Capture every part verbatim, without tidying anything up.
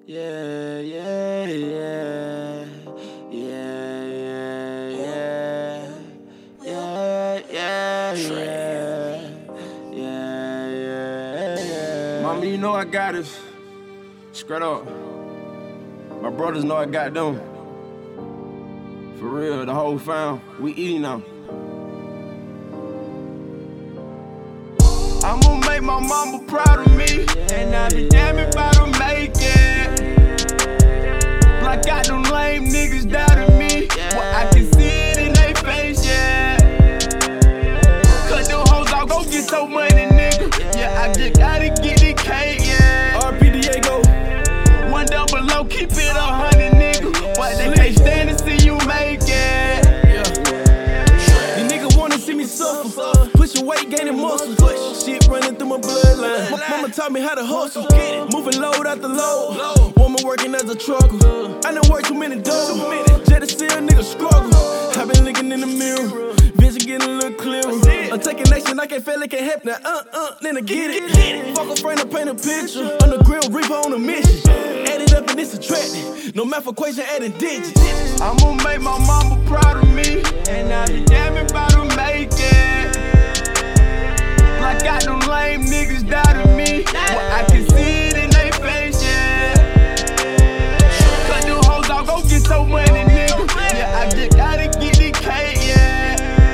Yeah, yeah, yeah, yeah, yeah, yeah, yeah, yeah, yeah, yeah, yeah, yeah. Mama, you know I got this. Straight up. My brothers know I got them. For real, the whole fam, we eating now. I'ma make my mama proud of me, and I be damn if I don't make it. Like got them lame niggas doubting me, well I can see it in they face, yeah. Cut them hoes out, go get your money, nigga. Yeah, I just gotta get it cake, yeah. R P D A go. One double low, keep it a hundred, nigga. But they can't stand to see you make it. These niggas wanna see me suffer. Pushing weight, gaining muscle. Shit running through my bloodline. My mama taught me how to hustle. Moving load after load. Woman working as a trucker. I done worked too many doors. Just to see a nigga struggle. I been looking in the mirror. Vision getting a little clearer. I'm taking action, I can't feel it can't help now. Uh uh, then I get it. Fuck a friend, I paint a picture. On the grill, reaper on a mission. Add it up and it's attractive. No math equation, adding digits. I'ma make my mama proud of me, and I be damn if I don't make it. Like got them lame niggas doubting me, well I can see it in they face, yeah. Cut them hoes out, go get your money, nigga. Yeah, I just gotta get it cake, yeah.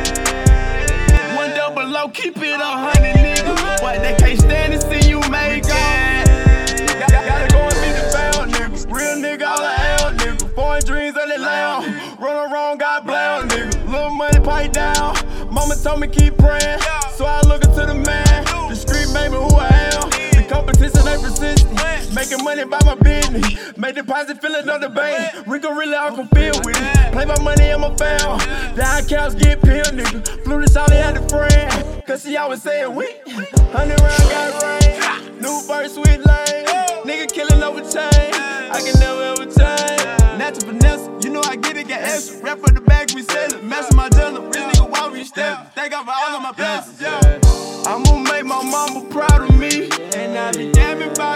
One double low, keep it a hundred, nigga. But they can't stand to see you make it. Gotta go and be the bound, nigga. Real nigga, all I am, nigga. Foreign dreams on the lounge. Run around, got blown, nigga. Little money pipe down. Mama told me keep praying, so I look into the man. The street made me who I am. The competition ain't persistent. Making money by my business. Make deposit, fill it on the bank. Rico really all can feel with it. Play my money, I'm a foul. Down cows get peeled, nigga. Flew this all had a friend. Cause she always saying we. Hundred round got rain. New verse with lane. Nigga killing over chain. I can never ever change. Natural finesse, you know I get it, get extra. Rap for the bag, we sell it. Mess with my dealer. Real nigga, why we step? Thank God for all of my blessings, yo. I'ma make my mama proud of me, and I be damn if I